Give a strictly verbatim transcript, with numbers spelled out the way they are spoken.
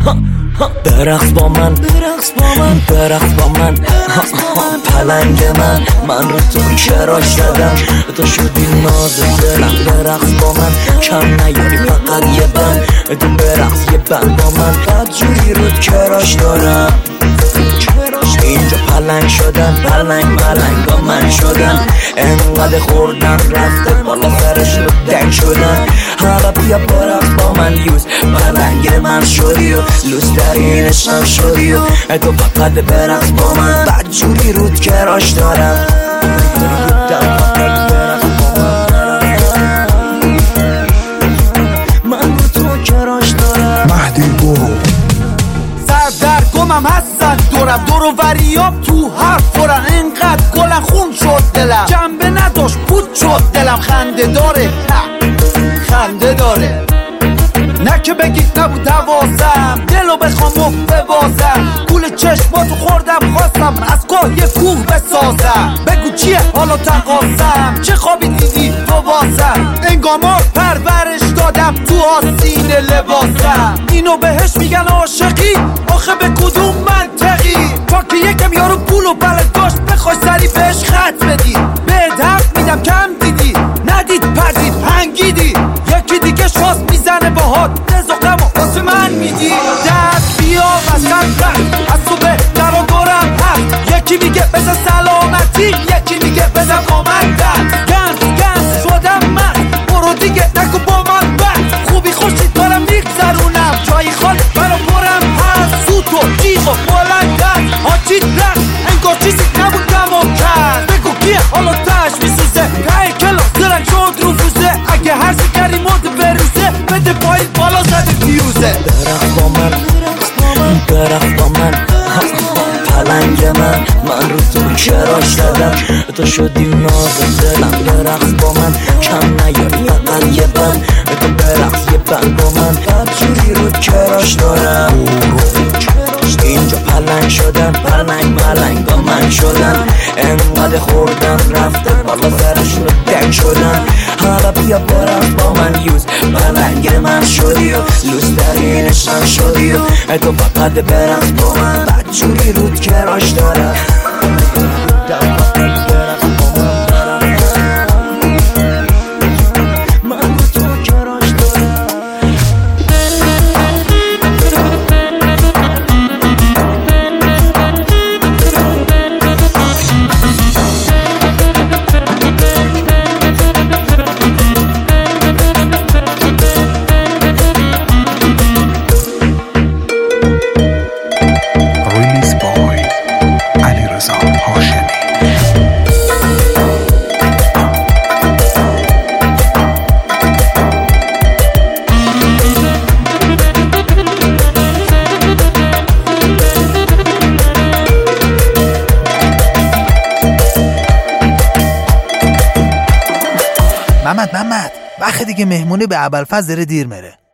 برقص با من، برقص با من، برقص با من، پلنگ من، من رو تو کراش زدم، تو شدی ناز دلم. برقص با من، کم نیاری فقط یه بند، تو برقص یه بند با من، بدجوری رو کراش دارم. اینجا پلنگ شدن، پلنگ ملنگ با من شدن، انقدر خوردن رفته بالا سرش رو دنگ شدن. حالا بیا برقص با من یوز، پلنگ من شدی و لوس درینش هم شدی و تو فقط برقص با من، بدجوری رود کراش دارم. من رو تو کراش دارم. مهدی برو سردرگمم هستن دورم، دور و وریام تو حرف برن، اینقدر گلن خون شد دلم، جنبه نداشت بود شد دلم. خنده داره خنده داره، نه که بگید نبود دوازم، دلو بخوام و ببازم، گول چشماتو خوردم خواستم از گاه یه کوه بسازم. بگو چیه حالا تقاسم، چه خوابی دیدی تو بازم، انگامار پرورش دادم تو آستین لباسم. اینو بهش میگن عاشقی، آخه به کدوم منطقی؟ تا که یکم یارو پول و بلد داشت بخوای سری بهش خط بدی، بهت حق میدم کم دیدی، ندید پردید هنگیدی، یکی دیگه شاست میزنه باهات، دز و غم و واسه من میدی. دست بیا وسط رفت، از تو بهتر و دورم هست، یکی میگه بزن سلامتی، یکی میگه بزن کامل دست. گنز گنز شدم من، برو دیگه نکو با من بس، خوبی خوشی دارم میگذرونم، جایی خالی برا پرم هست، سوت و جیغ و بلند هست، آجید رخت انگار چیزی نبود دمام کرد. بگو کیه حالا تش میسوزه، ته کلاس درنگ شد روفوزه، اگه هر سکری مرد بروزه، بده پایین بالا زده دیوزه. برقص با من، برقص با من، پلنگ من، من رو تو کراش زدم، تو شدی ناز دلم. برقص با من، کم نیاری فقط یه بند، تو برقص یه بند با من، بدجوری رو کراش دارم. اینجا پلنگ شدن، پلنگ ملنگ با من شدن، انقدر خوردن رفتن بالا سرش رو دنگ شدن. حالا بیا برقص با من یوز، پلنگ من شدی و لوس درینش هم شدی و تو فقط برقص با من، بدجوری رود کراش دارم. محمد محمد وقت دیگه مهمونی به ابوالفضل داره دیر میره.